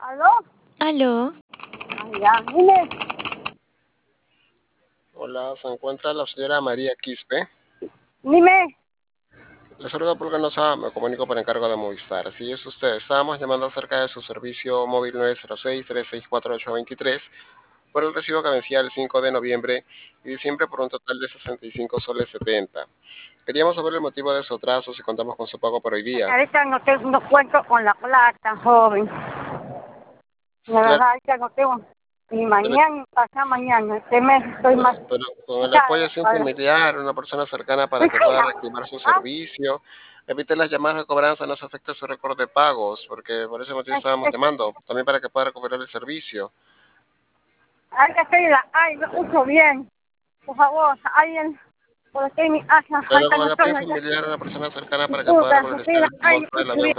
¿Aló? Aló, Ay, ya, dime, Hola, se encuentra la señora María Quispe. dime. Le saludo por Ganosa, me comunico por encargo de Movistar. Así es usted, estábamos llamando acerca de su servicio móvil 906-364-823 por el recibo que vencía el 5 de noviembre y diciembre por un total de 65 soles 70. Queríamos saber el motivo de su atraso si contamos con su pago por hoy día. Ahorita no cuento con la plata, joven. La Claro, verdad, ahorita no tengo. Y debe- mañana, pasado mañana, este mes estoy más. pero con O el sea, apoyo de un familiar, una persona cercana para que pueda reactivar su ah, servicio, evite las llamadas de cobranza, no se afecte su récord de pagos, porque por ese motivo es, estábamos es, llamando, también para que pueda recuperar el servicio. ahí estoy ay, no escucho bien. Por favor, alguien, por aquí en mi casa, Pero ahorita con no el estoy apoyo allá. familiar, una persona cercana para que pueda Disculpen, regularizar el ay, no monto de la escucho bien. deuda